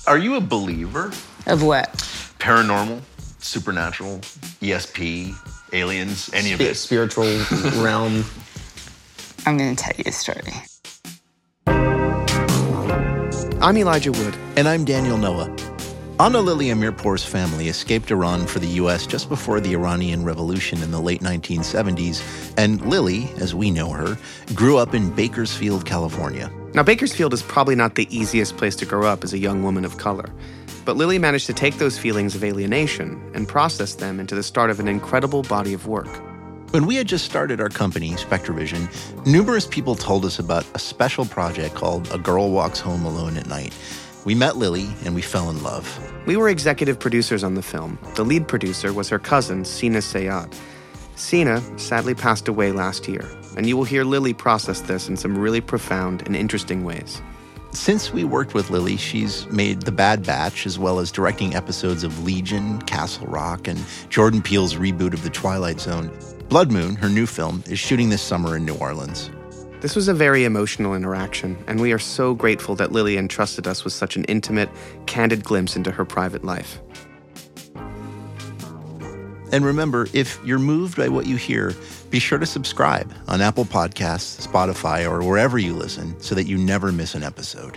Are you a believer? Of what? Paranormal, supernatural, ESP, aliens, any of it? Spiritual realm. I'm going to tell you a story. I'm Elijah Wood. And I'm Daniel Noah. Ana Lily Amirpour's family escaped Iran for the U.S. just before the Iranian Revolution in the late 1970s, and Lily, as we know her, grew up in Bakersfield, California. Now, Bakersfield is probably not the easiest place to grow up as a young woman of color, but Lily managed to take those feelings of alienation and process them into the start of an incredible body of work. When we had just started our company, SpectraVision, numerous people told us about a special project called A Girl Walks Home Alone at Night. We met Lily, and we fell in love. We were executive producers on the film. The lead producer was her cousin, Sina Sayad. Sina sadly passed away last year, and you will hear Lily process this in some really profound and interesting ways. Since we worked with Lily, she's made The Bad Batch, as well as directing episodes of Legion, Castle Rock, and Jordan Peele's reboot of The Twilight Zone. Blood Moon, her new film, is shooting this summer in New Orleans. This was a very emotional interaction, and we are so grateful that Lily entrusted us with such an intimate, candid glimpse into her private life. And remember, if you're moved by what you hear, be sure to subscribe on Apple Podcasts, Spotify, or wherever you listen so that you never miss an episode.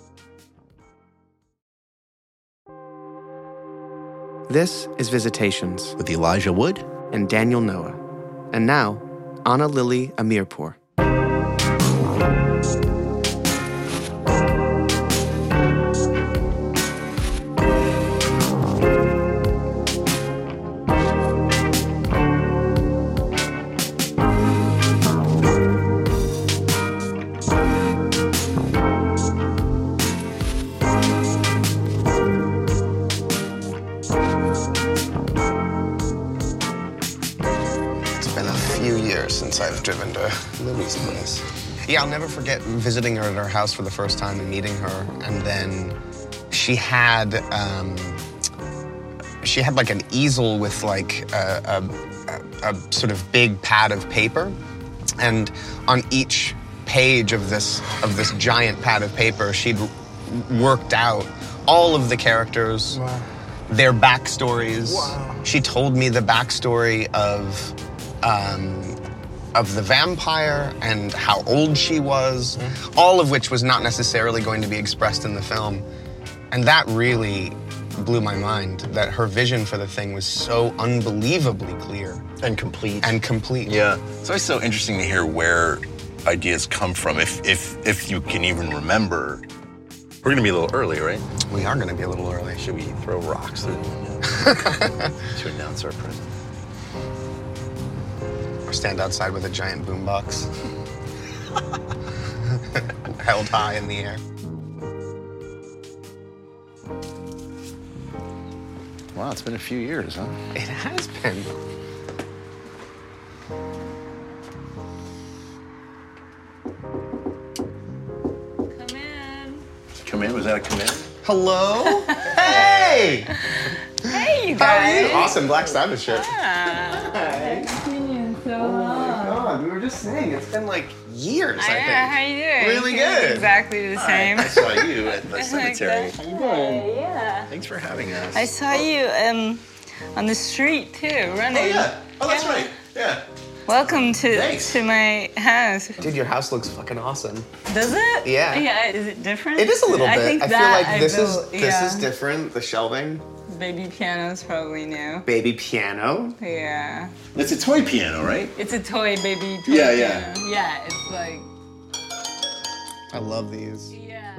This is Visitations With Elijah Wood and Daniel Noah. And now, Ana Lily Amirpour. Since I've driven to Lily's place. Yeah, I'll never forget visiting her at her house for the first time and meeting her. And then she had like an easel with like a sort of big pad of paper, and on each page of this giant pad of paper, she'd worked out all of the characters, wow, their backstories. Wow. She told me the backstory of the vampire and how old she was, all of which was not necessarily going to be expressed in the film. And that really blew my mind, that her vision for the thing was so unbelievably clear. And complete. And complete. Yeah. It's always so interesting to hear where ideas come from, if you can even remember. We're going to be a little early, right? We are going to be a little early. Should we throw rocks through the window to announce our presence? Or stand outside with a giant boombox held high in the air. Wow, it's been a few years, huh? It has been. Come in. Come in? Was that a come in? Hello? Hey! Hey, you How are guys. you? Awesome Black Sabbath shirt. Yeah. Hi. Oh my God, we were just saying, it's been like years, I think. How you doing? Really good. Exactly the same. I saw you at the cemetery. How you doing? Yeah. Thanks for having us. I saw you on the street too, running. Oh, yeah. Oh, that's right. Yeah. Welcome Thanks. to my house. Dude, your house looks fucking awesome. Does it? Yeah. Yeah. Is it different? It is a little bit. I think I feel that like this built- is different. The shelving. Baby piano's probably new. Baby piano. Yeah. It's a toy piano, right? It's a toy baby toy Yeah, yeah. piano. Yeah, it's like. I love these. Yeah.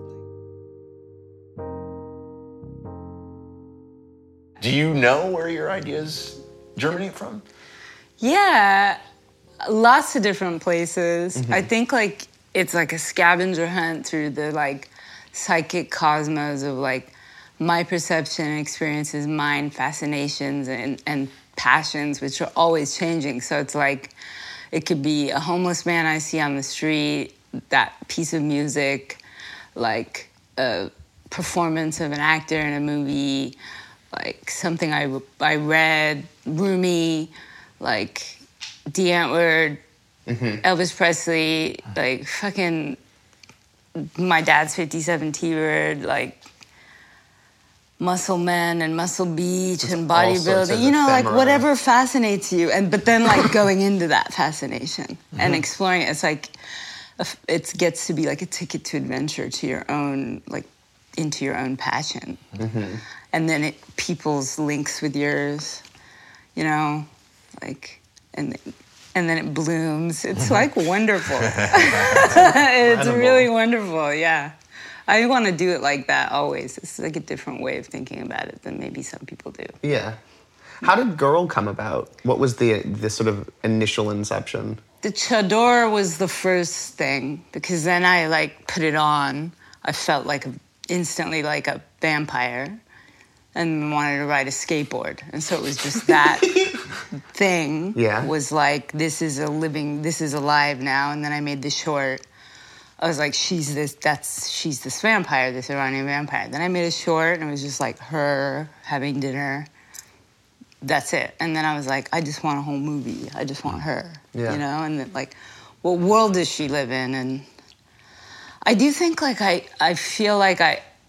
Do you know where your ideas germinate from? Yeah, lots of different places. I think like it's like a scavenger hunt through the like psychic cosmos of like my perception and experiences, mind, fascinations, and passions, which are always changing. So it's like it could be a homeless man I see on the street, that piece of music, like a performance of an actor in a movie, like something I read, Rumi, like D. Antwoord, Elvis Presley, like fucking my dad's 57 T-Bird, like Muscle Men and Muscle Beach and all sorts bodybuilding, of you know, like ephemera. whatever fascinates you. But then like going into that fascination and exploring it, it's like, it gets to be like a ticket to adventure to your own, like into your own passion. And then people's links with yours, you know, like, and then it blooms. It's like wonderful. It's really wonderful, yeah. I want to do it like that always. It's like a different way of thinking about it than maybe some people do. Yeah. How did Girl come about? What was the sort of initial inception? The chador was the first thing, because then I like put it on. I felt like instantly like a vampire and wanted to ride a skateboard. And so it was just that thing was like, this is alive now. And then I made the short. I was like, she's this vampire, this Iranian vampire. Then I made a short, and it was just like her having dinner. That's it. And then I was like, I just want a whole movie. I just want her, you know? And then, like, what world does she live in? And I do think, like, I feel like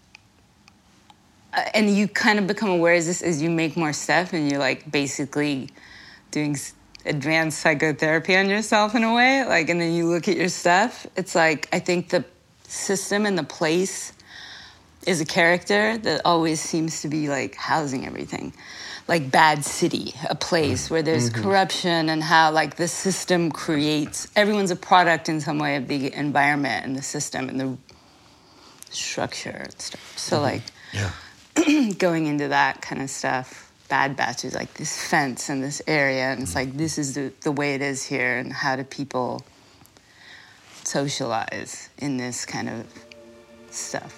and you kind of become aware of this as you make more stuff, and you're, like, basically doing advanced psychotherapy on yourself in a way, like, and then you look at your stuff. It's like, I think the system and the place is a character that always seems to be like housing everything, like Bad City, a place where there's corruption, and how like the system creates, everyone's a product in some way of the environment and the system and the structure and stuff. So like going into that kind of stuff. Bad Batch is like this fence in this area, and it's like, this is the way it is here, and how do people socialize in this kind of stuff.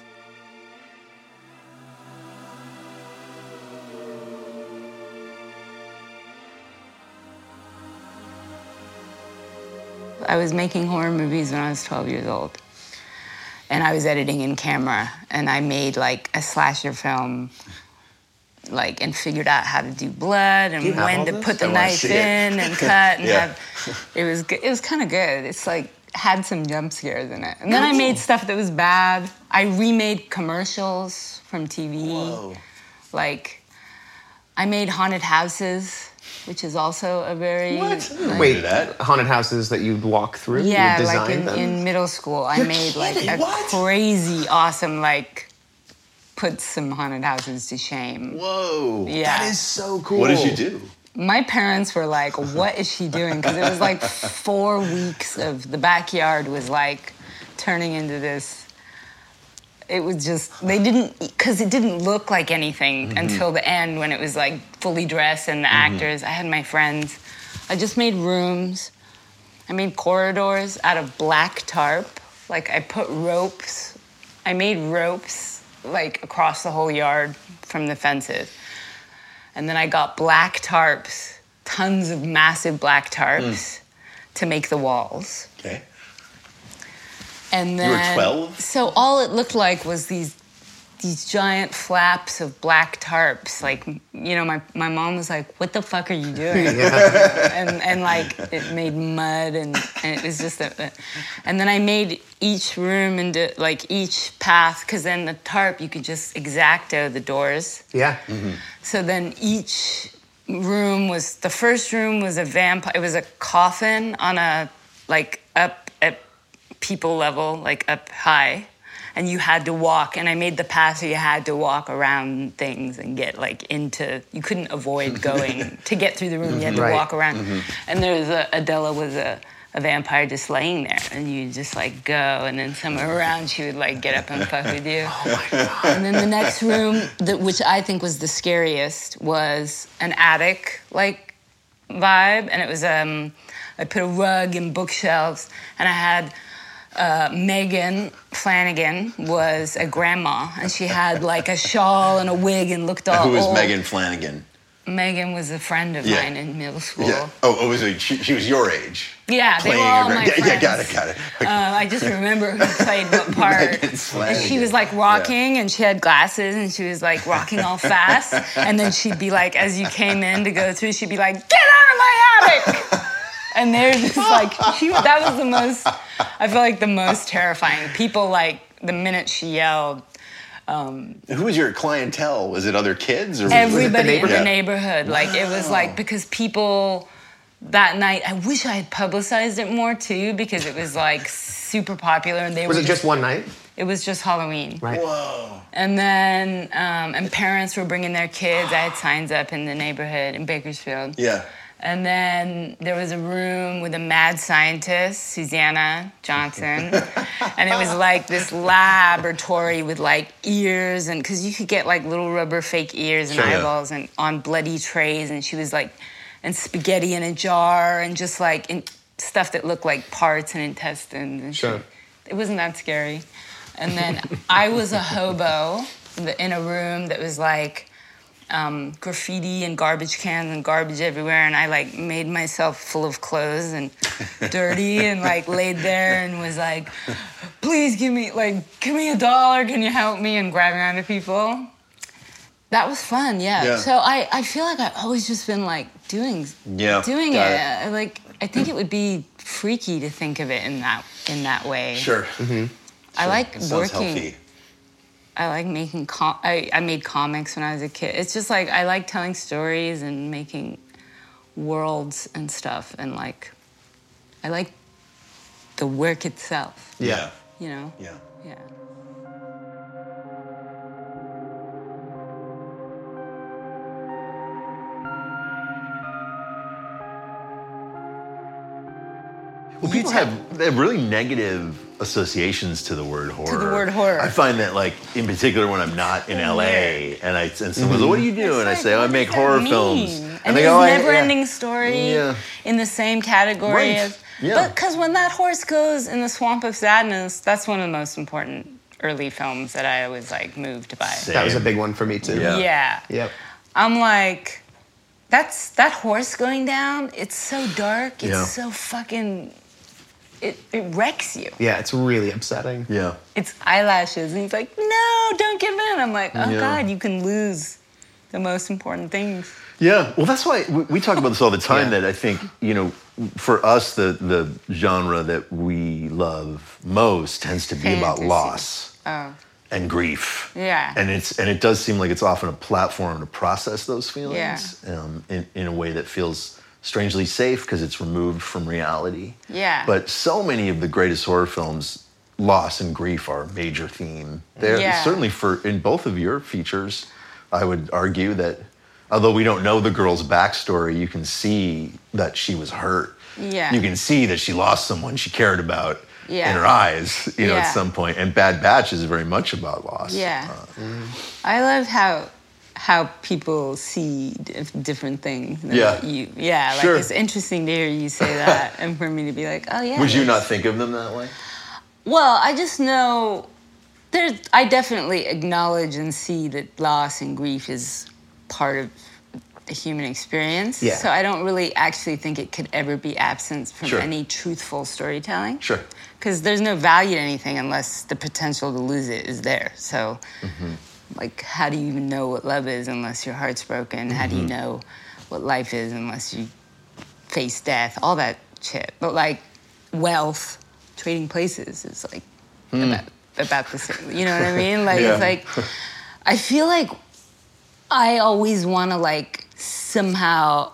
I was making horror movies when I was 12 years old, and I was editing in camera, and I made like a slasher film, like, and figured out how to do blood and when to put the knife in and cut and have. It was kind of good. It's like had some jump scares in it. And then I made stuff that was bad. I remade commercials from TV. Whoa. Like, I made haunted houses, which is also a very... Wait, haunted houses that you'd walk through? Yeah, you'd like design them? in middle school, I made like a crazy, awesome, like, put some haunted houses to shame. Whoa. Yeah. That is so cool. What did you do? My parents were like, what is she doing? Because it was like 4 weeks of the backyard was like turning into this. It was just, they didn't, because it didn't look like anything until the end when it was like fully dressed and the actors. I had my friends. I just made rooms. I made corridors out of black tarp. Like I put ropes. I made ropes like across the whole yard from the fences. And then I got black tarps, tons of massive black tarps to make the walls. Okay. And then, you were 12? So all it looked like was these giant flaps of black tarps. Like, you know, my mom was like, what the fuck are you doing? And like, it made mud and it was just and then I made each room into, like, each path, because then the tarp, you could just X-Acto the doors. Yeah. So then each room was, the first room was a vampire, it was a coffin on a, like, up at people level, like up high. And you had to walk, and I made the path so you had to walk around things and get like into, you couldn't avoid going, to get through the room, you had to walk around. And there was Adela was a vampire just laying there, and you just like go, and then somewhere around she would like get up and fuck with you. Oh my God. And then the next room, which I think was the scariest, was an attic like vibe, and it was, I put a rug and bookshelves, and I had, Megan Flanagan was a grandma, and she had like a shawl and a wig and looked all Who was old. Megan Flanagan? Megan was a friend of mine in middle school. Yeah. Oh, was it, she was your age? Yeah, they were all my friends. Yeah, got it. I just remember who played what part. And she was like rocking, and she had glasses, and she was like rocking all fast. And then she'd be like, as you came in to go through, she'd be like, "Get out of my attic!" And they're just like, that was the most, I feel like the most terrifying. People like, the minute she yelled, Who was your clientele? Was it other kids? Or Everybody in the Yeah. neighborhood. Like, it was like, because people that night, I wish I had publicized it more too, because it was like super popular. And they Was were it just one night? It was just Halloween. Right. Whoa. And then, and parents were bringing their kids. I had signs up in the neighborhood in Bakersfield. Yeah. And then there was a room with a mad scientist, Susanna Johnson. And it was like this laboratory with like ears, and because you could get like little rubber fake ears and Sure, yeah. eyeballs and on bloody trays. And she was like, and spaghetti in a jar and just like stuff that looked like parts and intestines. And Sure. it wasn't that scary. And then I was a hobo in a room that was like graffiti and garbage cans and garbage everywhere, and I like made myself full of clothes and dirty and like laid there and was like, please give me $1, can you help me, and grabbing onto people. That was fun, yeah. So I feel like I've always just been like doing got it. Like, I think it would be freaky to think of it in that way. Sure. Mm-hmm. I like Sounds working. healthy. I like making. I made comics when I was a kid. It's just like I like telling stories and making worlds and stuff, and like I like the work itself. Yeah. You know. Yeah. Yeah. Well, people have really negative associations to the word horror. To the word horror. I find that, like, in particular when I'm not in LA, and someone's like, "What do you do?" It's And I like, say, "Oh, I what make does that horror mean? films." And they it's go, "Oh, never-ending story Yeah. in the same category Right. as. Yeah. But because when that horse goes in the swamp of sadness, that's one of the most important early films that I was like moved by. Same. That was a big one for me too. Yeah. Yeah. Yep. I'm like, that horse going down. It's so dark. It's Yeah. so fucking. It wrecks you. Yeah, it's really upsetting. Yeah. It's eyelashes, and he's like, no, don't give in. I'm like, oh Yeah. God, you can lose the most important things. Yeah, well, that's why we talk about this all the time. Yeah. That I think, for us, the genre that we love most tends to be about Fantasy. loss Oh, and grief. Yeah. and it does seem like it's often a platform to process those feelings in a way that feels strangely safe because it's removed from reality. Yeah. But so many of the greatest horror films, loss and grief are a major theme. They're Yeah. certainly in both of your features. I would argue that, although we don't know the girl's backstory, you can see that she was hurt. Yeah. You can see that she lost someone she cared about Yeah. in her eyes, at Yeah. some point. And Bad Batch is very much about loss. Yeah. I love how people see different things. than Yeah. what you, yeah. Like, Sure. it's interesting to hear you say that, and for me to be like, oh yeah. Would you that's- not think of them that way? Well, I just know I definitely acknowledge and see that loss and grief is part of the human experience. Yeah. So I don't really actually think it could ever be absent from Sure. any truthful storytelling. Sure. Because there's no value to anything unless the potential to lose it is there. So, like, how do you even know what love is unless your heart's broken? How do you know what life is unless you face death? All that shit. But, like, wealth, trading places is, like, about the same. You know what I mean? Like, Yeah. it's like, I feel like I always want to, like, somehow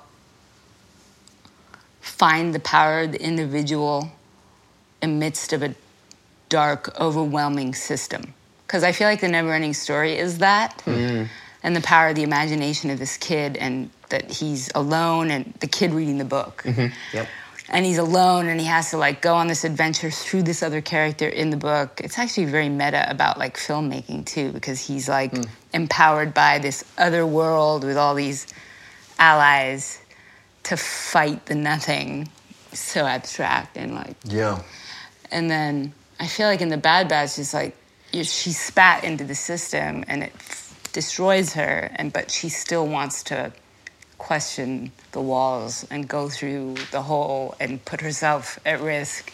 find the power of the individual amidst of a dark, overwhelming system. Because I feel like the never-ending story is that, and the power of the imagination of this kid, and that he's alone, and the kid reading the book. Yep. And he's alone, and he has to, like, go on this adventure through this other character in the book. It's actually very meta about, like, filmmaking, too, because he's, like, empowered by this other world with all these allies to fight the nothing. So abstract and, like... Yeah. And then I feel like in the Bad Batch, it's like she spat into the system and it destroys her, but she still wants to question the walls and go through the hole and put herself at risk.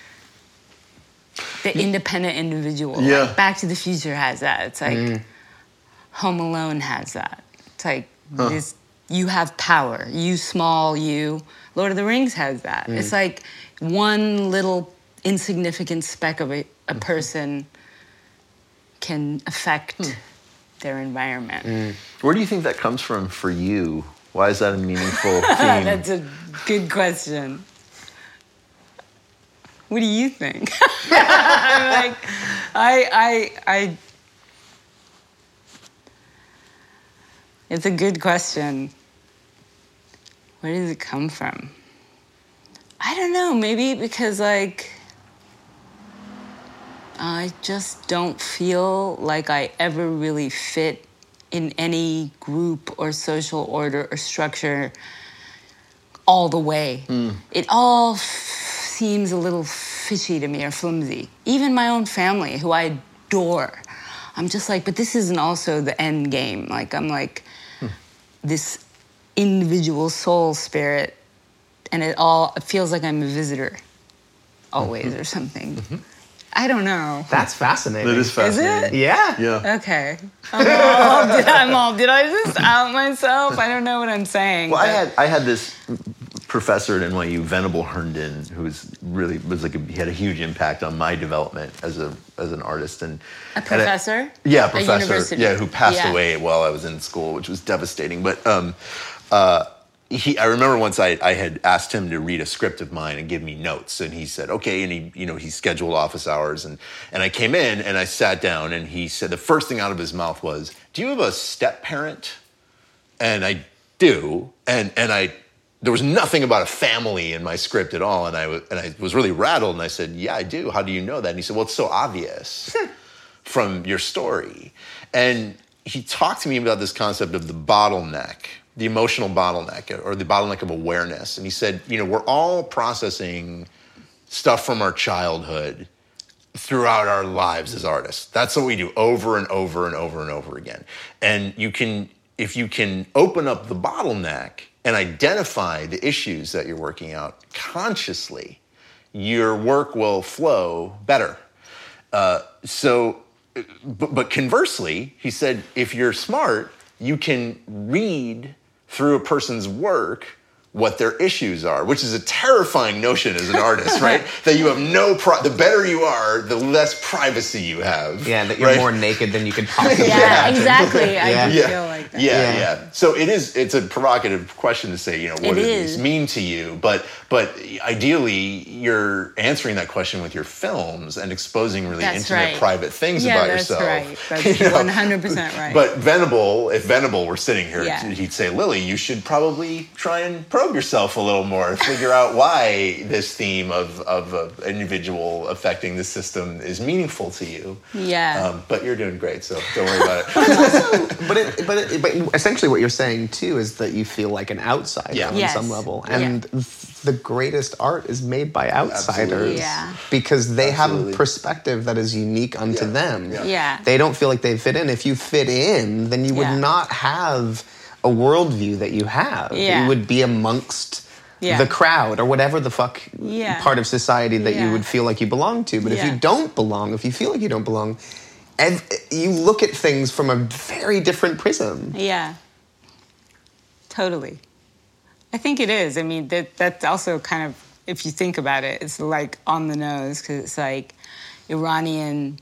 The independent individual. Yeah. Like Back to the Future has that. It's like Home Alone has that. It's like this, you have power. You small, you. Lord of the Rings has that. It's like one little insignificant speck of a person can affect their environment. Where do you think that comes from for you? Why is that a meaningful theme? That's a good question. What do you think? Like, I. It's a good question. Where does it come from? I don't know. Maybe because, like, I just don't feel like I ever really fit in any group or social order or structure all the way. It all seems a little fishy to me or flimsy. Even my own family, who I adore, I'm just like, but this isn't also the end game. Like, I'm like this individual soul spirit, and it feels like I'm a visitor always or something. I don't know. That's fascinating. That is fascinating. Is it? Yeah. Yeah. Okay. Did I just out myself? I don't know what I'm saying. Well, I had this professor at NYU, Venable Herndon, who he had a huge impact on my development as an artist. And a professor? Yeah, a professor. At university. Yeah, who passed away while I was in school, which was devastating. But I remember once I had asked him to read a script of mine and give me notes, and he said, okay, and he scheduled office hours, and I came in and I sat down, and he said the first thing out of his mouth was, do you have a step parent? And I do, and there was nothing about a family in my script at all, and I was really rattled, and I said, yeah, I do. How do you know that? And he said, well, it's so obvious from your story. And he talked to me about this concept of the bottleneck, the emotional bottleneck, or the bottleneck of awareness. And he said, we're all processing stuff from our childhood throughout our lives as artists. That's what we do over and over and over and over again. And if you can open up the bottleneck and identify the issues that you're working out consciously, your work will flow better. But conversely, he said, if you're smart, you can read through a person's work what their issues are, which is a terrifying notion as an artist, right? That you have the better you are, the less privacy you have. Yeah, that you're more naked than you could possibly imagine. Exactly. I do feel like that. Yeah. So it's a provocative question to say, what do these mean to you? But ideally, you're answering that question with your films and exposing really intimate, private things about yourself. That's right. That's 100% right. But if Venable were sitting here, he'd say, Lily, you should probably try and probe yourself a little more, figure out why this theme of an individual affecting the system is meaningful to you. Yeah. But you're doing great, so don't worry about it. But essentially what you're saying too is that you feel like an outsider on some level, and the greatest art is made by outsiders because they have a perspective that is unique unto them. They don't feel like they fit in. If you fit in, then you would not have a worldview that you have. You would be amongst the crowd or whatever the fuck part of society that you would feel like you belong to. But if you don't belong, if you feel like you don't belong, and you look at things from a very different prism. Yeah. Totally. I think it is. I mean, that's also kind of, if you think about it, it's like on the nose, because it's like Iranian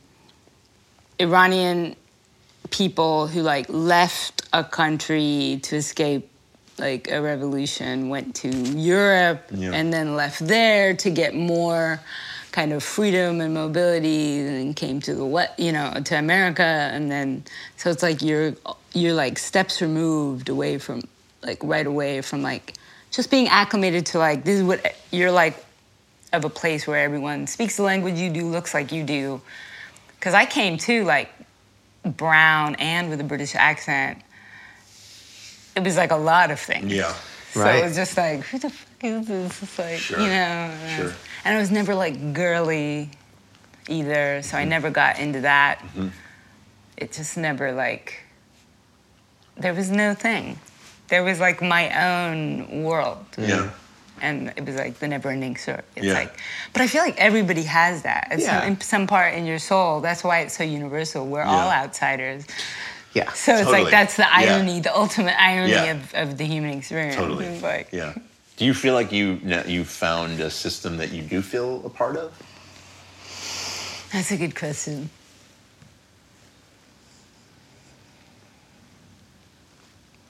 people who like left a country to escape like a revolution, went to Europe and then left there to get more kind of freedom and mobility, and came to to America, and then so it's like you're like steps removed away from right away from like just being acclimated to like this is what you're like of a place where everyone speaks the language you do, looks like you do. Because I came too like brown and with a British accent. It was like a lot of things. Yeah. So it was just like, who the fuck is this? It's like, And I was never like girly either, so I never got into that. Mm-hmm. It just never like, there was no thing. There was like my own world. Yeah. And it was like the never-ending story. It's like, but I feel like everybody has that. It's in some part in your soul. That's why it's so universal. We're all outsiders. Yeah. So it's like that's the irony, the ultimate irony of the human experience. Totally. It's like, Do you feel like you found a system that you do feel a part of? That's a good question.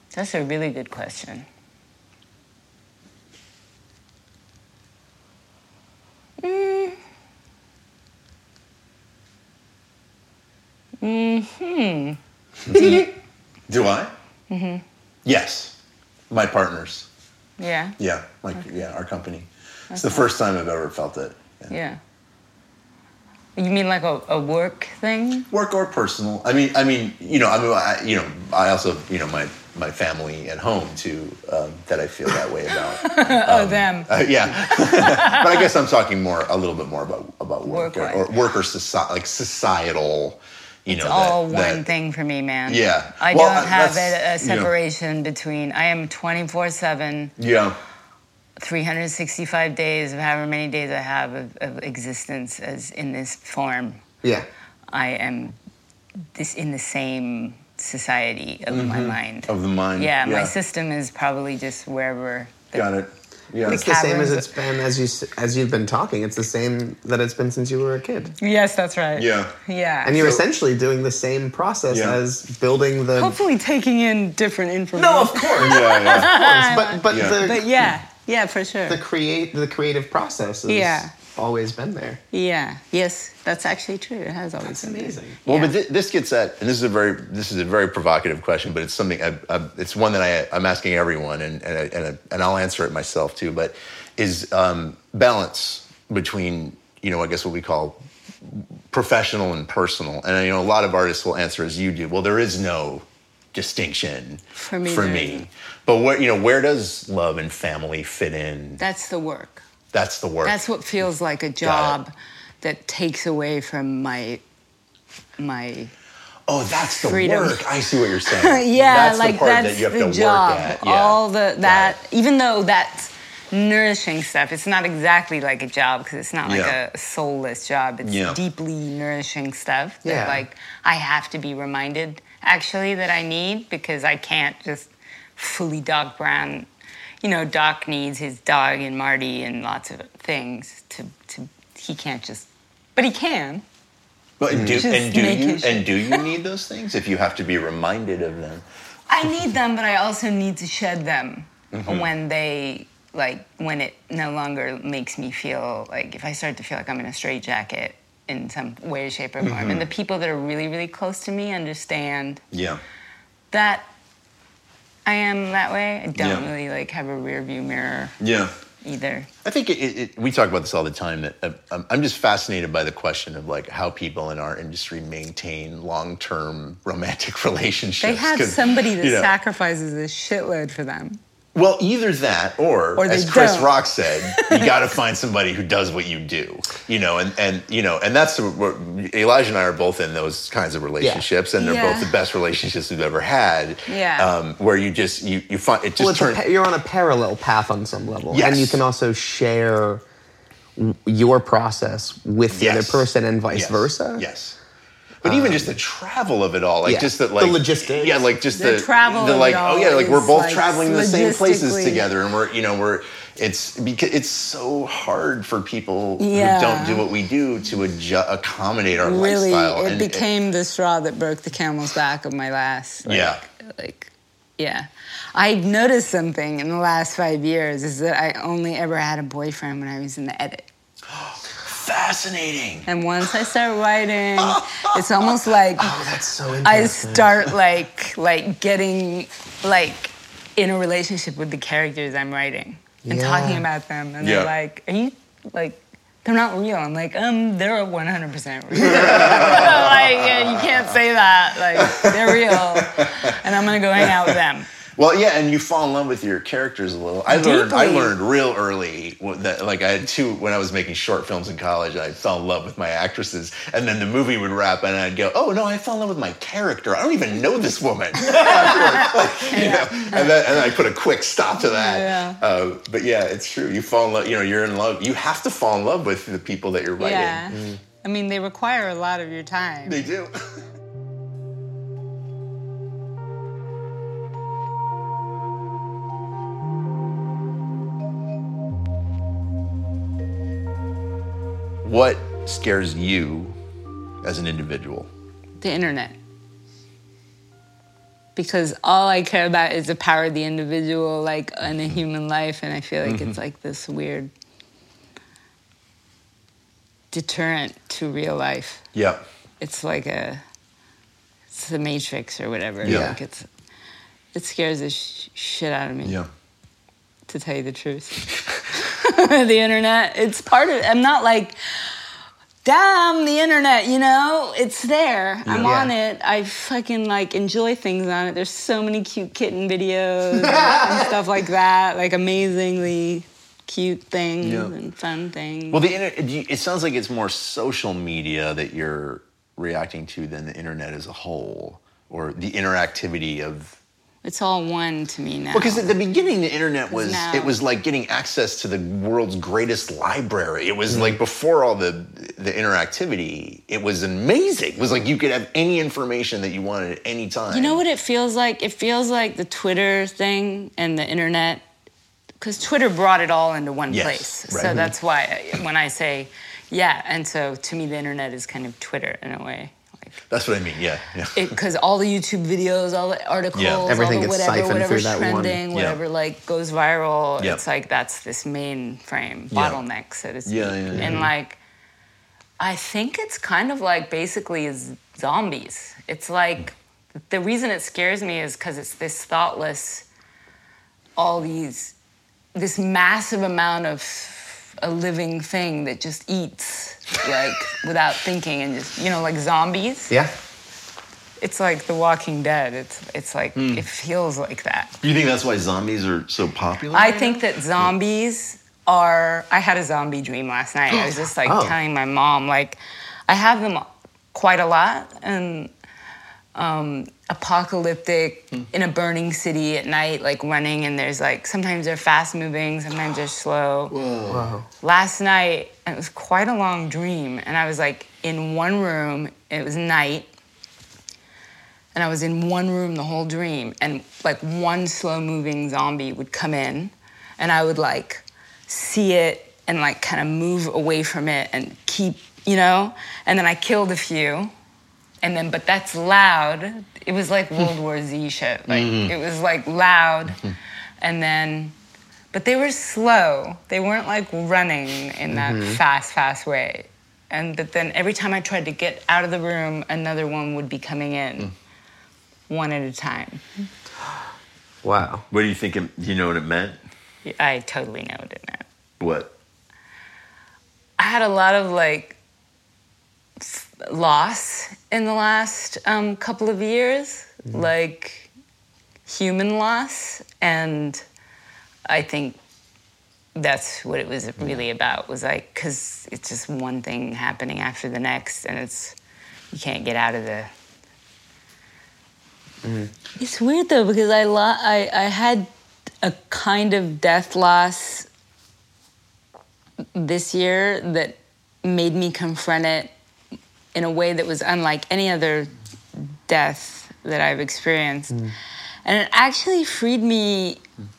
That's a really good question. Do I? Mm-hmm. Yes. My partners. Yeah. Yeah. Our company. It's the first time I've ever felt it. Yeah. You mean like a work thing? Work or personal. I mean, I also, my family at home too, that I feel that way about. Them. Yeah. But I guess I'm talking a little bit more about work or work or societal. It's all one thing for me, man. Yeah. I don't have a separation between. I am 24/7. Yeah. 365 days of however many days I have of existence as in this form. Yeah. I am in the same society of my mind. Of the mind. Yeah, my system is probably just wherever. Got it. Yeah. It's the same as it's been as you've been talking. It's the same that it's been since you were a kid. Yes, that's right. Yeah. Yeah. And you're essentially doing the same process as building the. Hopefully taking in different information. No, of course. Yeah. Of course. But yeah, for sure. the creative process has always been there. Yeah. Yes, that's actually true. It has always been amazing. There. Well, but this gets at, and this is a very provocative question, but it's something it's one that I'm asking everyone, and I'll answer it myself too. But is balance between I guess what we call professional and personal, and a lot of artists will answer as you do. Well, there is no distinction for me. But where does love and family fit in? That's the work. That's the work. That's what feels like a job that takes away from my Oh, that's the freedom. work. I see what you're saying. Yeah, that's the part that you have the to job. work at. Yeah. All that, even though that's nourishing stuff, it's not exactly like a job because it's not like a soulless job. It's deeply nourishing stuff that I have to be reminded actually that I need because I can't just fully Doc Brown. Doc needs his dog and Marty and lots of things to he can't just, but he can. But do you need those things if you have to be reminded of them? I need them, but I also need to shed them when when it no longer makes me feel like if I start to feel like I'm in a straitjacket in some way, shape, or form. And the people that are really, really close to me understand that I am that way. I don't really have a rear view mirror either. I think we talk about this all the time. That I'm just fascinated by the question of how people in our industry maintain long-term romantic relationships. They have somebody that sacrifices a shitload for them. Well, either that or as Chris Rock said, you got to find somebody who does what you do, and that's what Elijah and I are both in those kinds of relationships, and they're both the best relationships we've ever had. Yeah. Where you find it just turns. You're on a parallel path on some level, yes. and you can also share your process with the other person, and vice versa. Yes. But even just the travel of it all, just the logistics, just the travel, we're both traveling the same places together, and it's because it's so hard for people who don't do what we do to accommodate our lifestyle. It became the straw that broke the camel's back of my last. I noticed something in the last 5 years is that I only ever had a boyfriend when I was in the edit. Fascinating. And once I start writing, it's almost like that's so interesting. I start getting in a relationship with the characters I'm writing and talking about them, and they're like, "Are you they're not real?" I'm like, they're 100% real. You can't say that. They're real, and I'm gonna go hang out with them. Well, and you fall in love with your characters a little. I learned real early that I had two when I was making short films in college. I fell in love with my actresses, and then the movie would wrap, and I'd go, "Oh no, I fell in love with my character. I don't even know this woman." And then I put a quick stop to that. But it's true. You fall in love. You're in love. You have to fall in love with the people that you're writing. Yeah, I mean, they require a lot of your time. They do. What scares you as an individual? The internet. because all I care about is the power of the individual, like in a human life, and I feel like it's like this weird deterrent to real life. Yeah. It's like it's the Matrix or whatever. Yeah. Like it scares the shit out of me. Yeah. To tell you the truth. The internet, it's part of, I'm not like, damn the internet, you know? It's there. I'm on it. I fucking like enjoy things on it. There's so many cute kitten videos and stuff like that, like amazingly cute things and fun things. Well, the internet, it sounds like it's more social media that you're reacting to than the internet as a whole, or the interactivity of... It's all one to me now. Because at the beginning, the internet was, now- it was like getting access to the world's greatest library. It was like before all the interactivity, it was amazing. It was like you could have any information that you wanted at any time. You know what it feels like? It feels like the Twitter thing and the internet, because Twitter brought it all into one place. Right. So that's why when I say, and so to me the internet is kind of Twitter in a way. That's what I mean, yeah. Because all the YouTube videos, all the articles, Everything all the gets siphoned whatever's through that one. trending, whatever like goes viral, Yeah. it's like that's this mainframe bottleneck, so to speak. And like, I think it's kind of like basically zombies. It's like, the reason it scares me is because it's this thoughtless, this massive amount of a living thing that just eats, like, without thinking, and just, you know, like zombies. Yeah. It's like The Walking Dead. It's like, it feels like that. Do you think that's why zombies are so popular? I think that zombies are... I had a zombie dream last night. I was just, like, telling my mom, like, I have them quite a lot, and apocalyptic, in a burning city at night, like, running, and there's, like, sometimes they're fast-moving, sometimes they're slow. Whoa. Last night, it was quite a long dream, and I was, like, in one room. It was night, and I was in one room the whole dream, and like one slow-moving zombie would come in, and I would like see it and like kind of move away from it and keep, you know, and then I killed a few, and then, but that's loud. It was like World War Z shit. Like, it was like loud, and then, but they were slow. They weren't like running in that fast way. But then every time I tried to get out of the room, another one would be coming in, one at a time. Wow. What do you think? Do you know what it meant? I totally know what it meant. What? I had a lot of like loss in the last couple of years, like human loss, and I think that's what it was really about, was like, because it's just one thing happening after the next, and you can't get out of the... It's weird though, because I had a kind of death loss this year that made me confront it in a way that was unlike any other death that I've experienced. And it actually freed me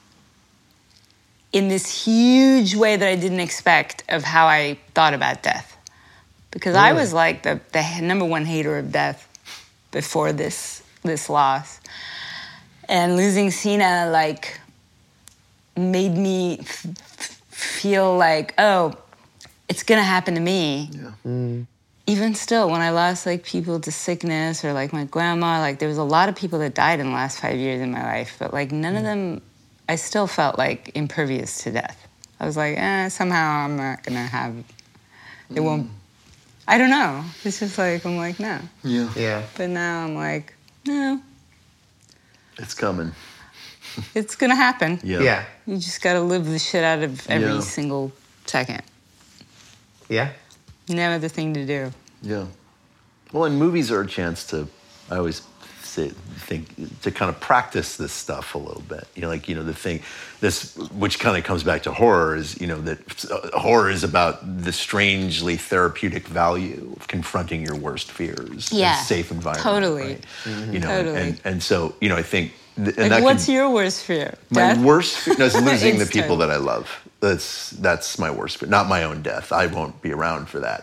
in this huge way that I didn't expect of how I thought about death. Because I was like the number one hater of death before this loss. And losing Sina like made me feel like, oh, it's gonna happen to me. Yeah. Even still, when I lost like people to sickness or like my grandma, like there was a lot of people that died in the last 5 years in my life, but like none of them, I still felt like impervious to death. I was like, somehow I'm not gonna have, it won't, I don't know. It's just like, I'm like, no. Yeah. But now I'm like, no. It's coming. It's gonna happen. Yeah. You just gotta live the shit out of every single second. Yeah. No other thing to do. Yeah. Well, and movies are a chance to, I always think, to kind of practice this stuff a little bit. You know, like, you know, this, which kind of comes back to horror, is, you know, that horror is about the strangely therapeutic value of confronting your worst fears in a safe environment. Totally. Right? You know, Totally. and so, you know, I think... Like, what's your worst fear? My Death? worst fear is losing the It's people terrible. that I love. That's my worst fear. Not my own death. I won't be around for that.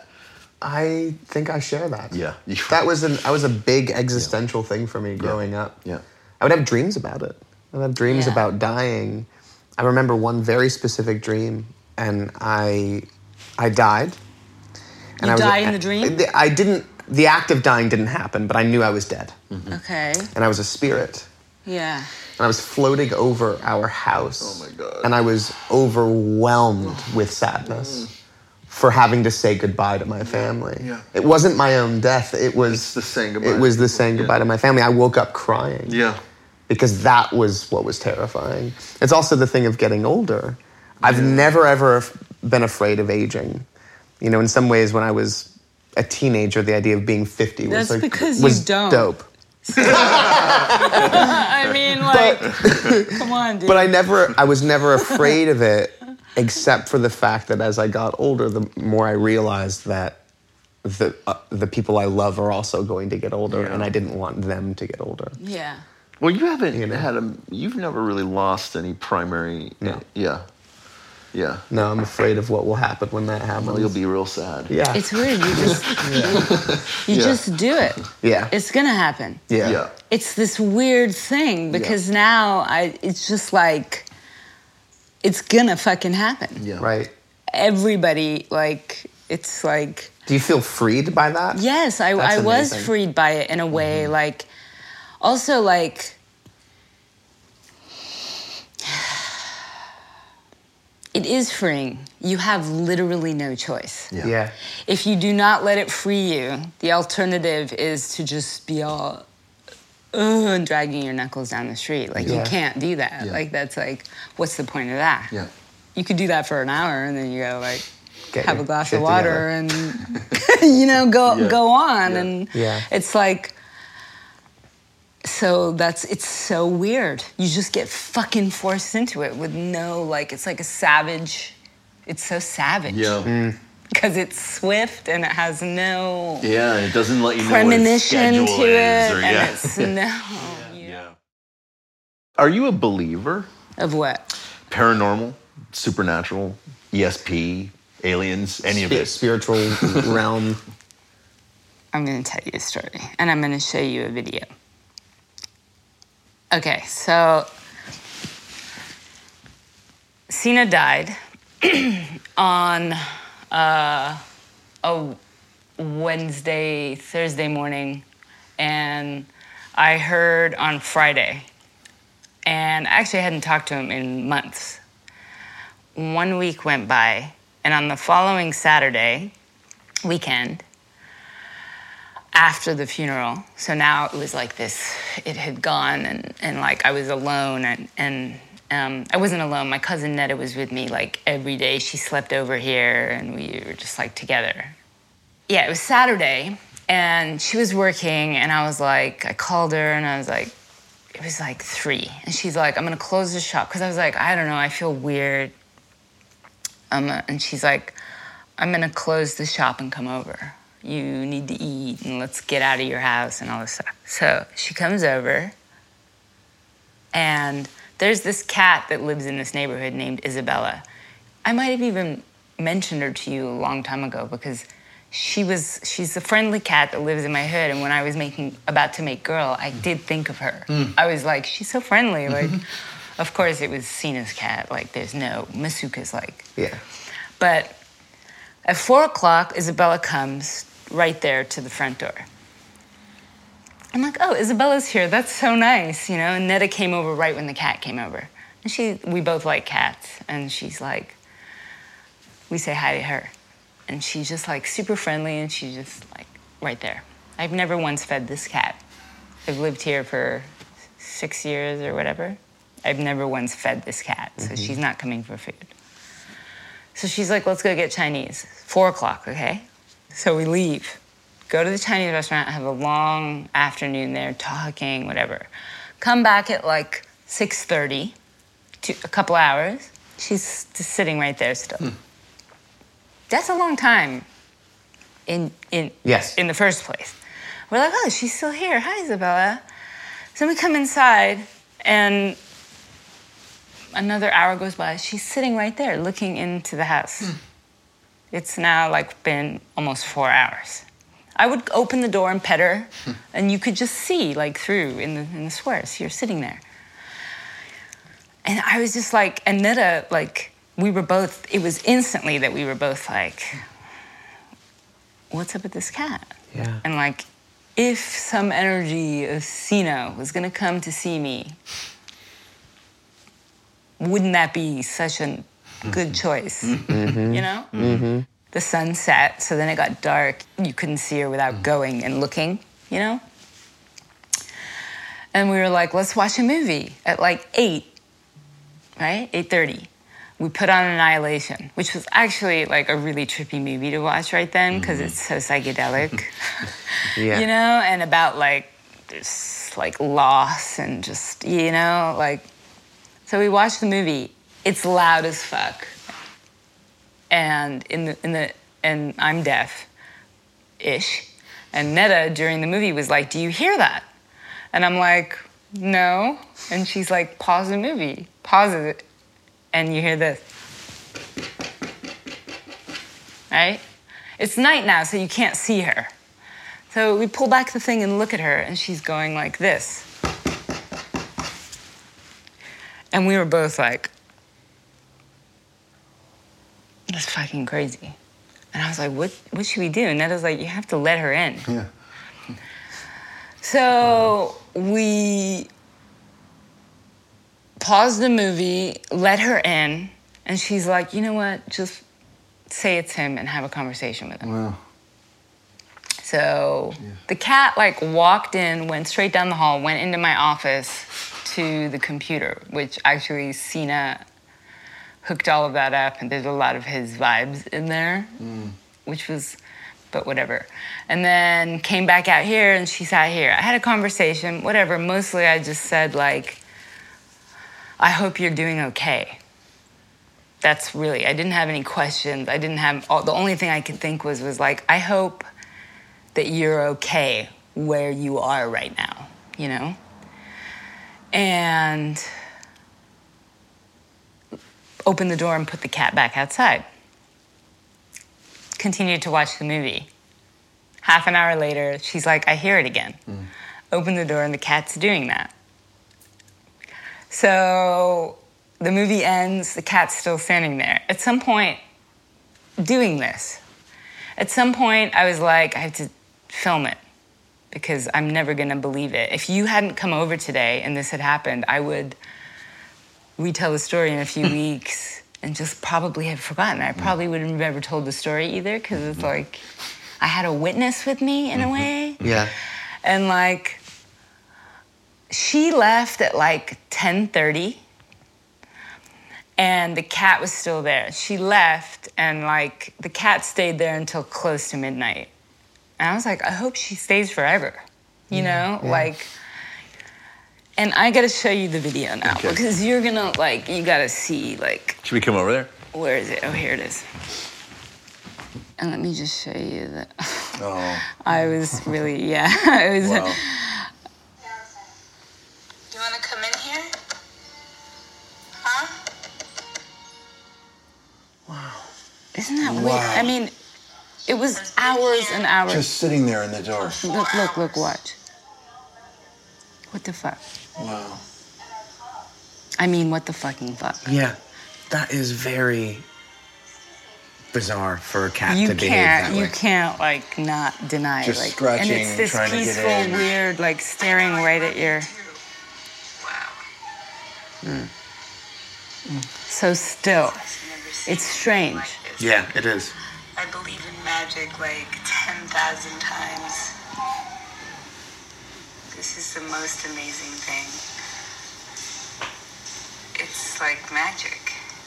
I think I share that. Yeah. That was a big existential thing for me growing up. Yeah. I would have dreams about it. I would have dreams about dying. I remember one very specific dream, and I died. And You die in the dream? I didn't. The act of dying didn't happen, but I knew I was dead. Okay. And I was a spirit. Yeah. And I was floating over our house. Oh my God. And I was overwhelmed with sadness for having to say goodbye to my family. Yeah. It wasn't my own death. It was It's the saying goodbye It was to the people. saying goodbye to my family. I woke up crying. Yeah. Because that was what was terrifying. It's also the thing of getting older. I've never ever been afraid of aging. You know, in some ways, when I was a teenager, the idea of being 50 was That's because was you don't. dope. I mean, like, come on, dude. But I was never afraid of it, except for the fact that as I got older, the more I realized that the people I love are also going to get older, and I didn't want them to get older. Yeah. Well, you haven't you've never really lost any primary. No. Yeah. Yeah. No, I'm afraid of what will happen when that happens. Well, you'll be real sad. Yeah. It's weird. You just, just do it. Yeah. It's gonna happen. Yeah. Yeah. It's this weird thing because now it's just like, it's gonna fucking happen. Yeah. Right. Everybody, like, it's like, Do you feel freed by that? yes, I That's was amazing. freed by it in a way. Like, also, like, it is freeing. You have literally no choice. Yeah. If you do not let it free you, the alternative is to just be all and dragging your knuckles down the street. Like, you can't do that. Yeah. Like, that's like, what's the point of that? Yeah. You could do that for an hour, and then you gotta, like, Get have your a glass shit of water together. and, you know, go on. Yeah. And Yeah. it's like, so it's so weird. You just get fucking forced into it with no, like, it's like a savage, it's so savage. Yeah. Because it's swift and it has no Yeah. It doesn't let you know premonition what its to schedule it. is, or, And it's no. Yeah. Are you a believer? Of what? Paranormal, supernatural, ESP, aliens, any of it? Spiritual realm. I'm going to tell you a story, and I'm going to show you a video. Okay, so Sina died on a Thursday morning, and I heard on Friday. And actually, I hadn't talked to him in months. 1 week went by, and on the following Saturday weekend, after the funeral, so now it was like this, it had gone, and like I was alone, and I wasn't alone. My cousin Netta was with me like every day. She slept over here, and we were just like together. Yeah, it was Saturday, and she was working, and I called her, and I was like, it was like 3, and she's like, I'm gonna close the shop, because I was like, I don't know, I feel weird. And she's like, I'm gonna close the shop and come over. You need to eat, and let's get out of your house and all this stuff. So she comes over, and there's this cat that lives in this neighborhood named Isabella. I might have even mentioned her to you a long time ago, because she's a friendly cat that lives in my hood, and when I was about to make Girl, I did think of her. I was like, she's so friendly. Like, of course it was Sina's cat. Like, there's no, Masuka's like. Yeah. But at 4:00, Isabella comes right there to the front door. I'm like, oh, Isabella's here. That's so nice, you know? And Netta came over right when the cat came over. And we both like cats. And she's like, we say hi to her. And she's just like super friendly, and she's just like right there. I've never once fed this cat. I've lived here for 6 years or whatever. I've never once fed this cat, so she's not coming for food. So she's like, let's go get Chinese. 4:00, okay? So we leave, go to the Chinese restaurant, have a long afternoon there, talking, whatever. Come back at like 6:30, a couple hours. She's just sitting right there still. That's a long time in the first place. We're like, oh, she's still here. Hi, Isabella. So we come inside, and another hour goes by. She's sitting right there looking into the house. It's now like been almost 4 hours. I would open the door and pet her, and you could just see like through in the squares. You're sitting there. And I was just like, and Netta, like, we were both, it was instantly that we were both like, what's up with this cat? Yeah. And like, if some energy of Sina was gonna come to see me, wouldn't that be such a good choice? Mm-hmm. You know? Mm-hmm. The sun set, so then it got dark. You couldn't see her without going and looking, you know? And we were like, let's watch a movie at like 8, right? 8:30. We put on Annihilation, which was actually like a really trippy movie to watch right then because it's so psychedelic, Yeah. you know, and about like this like loss and just, you know, like. So we watched the movie. It's loud as fuck, and and I'm deaf-ish, and Netta during the movie was like, "Do you hear that?" And I'm like, "No," and she's like, "Pause the movie, pause it." And you hear this, right? It's night now, so you can't see her. So we pull back the thing and look at her, and she's going like this. And we were both like, that's fucking crazy. And I was like, what should we do? And Netta's like, you have to let her in. Yeah. So we paused the movie, let her in, and she's like, you know what? Just say it's him and have a conversation with him. Wow. So the cat like walked in, went straight down the hall, went into my office to the computer, which actually Sina hooked all of that up, and there's a lot of his vibes in there, which was, but whatever. And then came back out here, and she sat here. I had a conversation, whatever. Mostly I just said like, I hope you're doing okay. That's really, I didn't have any questions. I didn't have, the only thing I could think was like, I hope that you're okay where you are right now, you know? And opened the door and put the cat back outside. Continued to watch the movie. Half an hour later, she's like, I hear it again. Open the door and the cat's doing that. So the movie ends, the cat's still standing there. At some point, doing this, at some point I was like, I have to film it because I'm never gonna believe it. If you hadn't come over today and this had happened, I would retell the story in a few weeks and just probably have forgotten. I probably wouldn't have ever told the story either because it's like, I had a witness with me in a way. Yeah. And like, she left at like 10:30 and the cat was still there. She left and like, the cat stayed there until close to midnight. And I was like, I hope she stays forever, you know? Yeah. Like, and I gotta show you the video now because you're gonna like, you gotta see like. Should we come over there? Where is it? Oh, here it is. And let me just show you that. Oh. I was really, yeah. I was. Wow. Do you wanna come in here? Huh? Wow. Isn't that weird? Wow. I mean, it was hours and hours. Just sitting there in the door. Look, watch. What the fuck? Wow. I mean, what the fucking fuck? Yeah. That is very bizarre for a cat to behave that way. You can't like not deny Just like scratching, and it's this trying to get peaceful, in. weird, like staring right at your. Wow. So still. It's strange. Yeah, it is. I believe in magic like 10,000 times. This is the most amazing thing. It's like magic.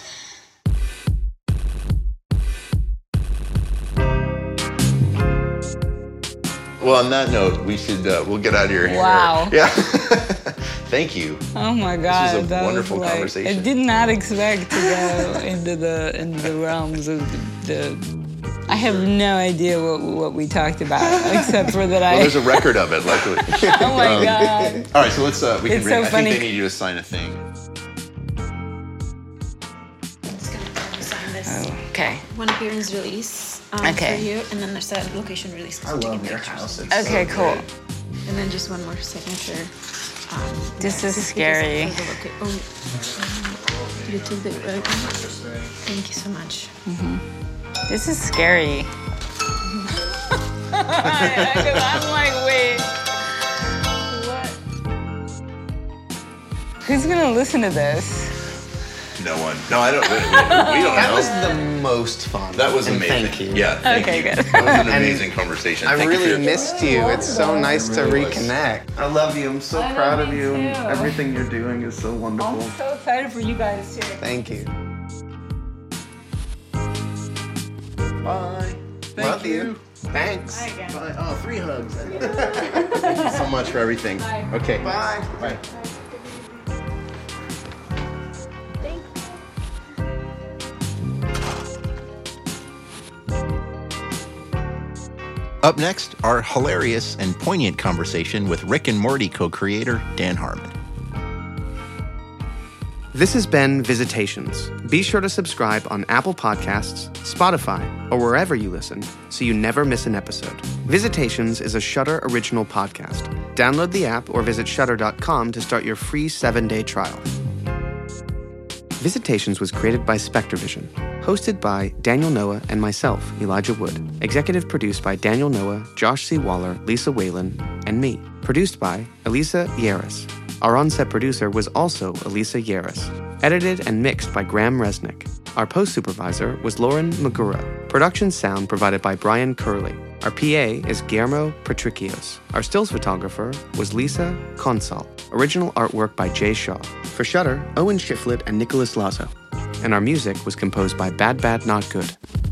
Well, on that note, we should, we'll get out of here. Wow. Yeah. Thank you. Oh my God, This was a that wonderful was like, conversation. I did not expect to go into the realms of the. I have no idea what we talked about, except for that Well, I. there's a record of it, luckily. Oh my God. All right, so let's, we can It's read. so I funny. think they need you to sign a thing. I'm just gonna sign this. Okay. One appearance release. Okay. For you, and then there's a location release. I love your house. It's Okay, so cool. great. And then just one more signature. This is just scary. because of the you took the right one. Thank you so much. This is scary. Because I'm like, wait. What? Who's gonna listen to this? No one. No, I don't. We don't That know. was the most fun. That was And amazing. Thank you. Yeah. Thank Okay, you. good. That was an And amazing conversation. I Thank you for really your- missed you. It's so nice to really was. reconnect. I love you. I'm so I proud love of you you. And too. everything you're doing is so wonderful. I'm so excited for you guys too. Thank you. Bye. Love you. Thanks. Bye. Oh, 3 hugs. Thank you so much for everything. Okay. Bye. Bye. Up next, our hilarious and poignant conversation with Rick and Morty co-creator Dan Harmon. This has been Visitations. Be sure to subscribe on Apple Podcasts, Spotify, or wherever you listen so you never miss an episode. Visitations is a Shudder original podcast. Download the app or visit shudder.com to start your free 7-day trial. Visitations was created by SpectreVision, hosted by Daniel Noah and myself, Elijah Wood. Executive produced by Daniel Noah, Josh C. Waller, Lisa Whalen, and me. Produced by Elisa Yeris. Our on-set producer was also Elisa Yeris. Edited and mixed by Graham Resnick. Our post-supervisor was Lauren Magura. Production sound provided by Brian Curley. Our PA is Guillermo Patricios. Our stills photographer was Lisa Consol. Original artwork by Jay Shaw. For Shudder, Owen Shiflett and Nicholas Lazo. And our music was composed by Bad Bad Not Good.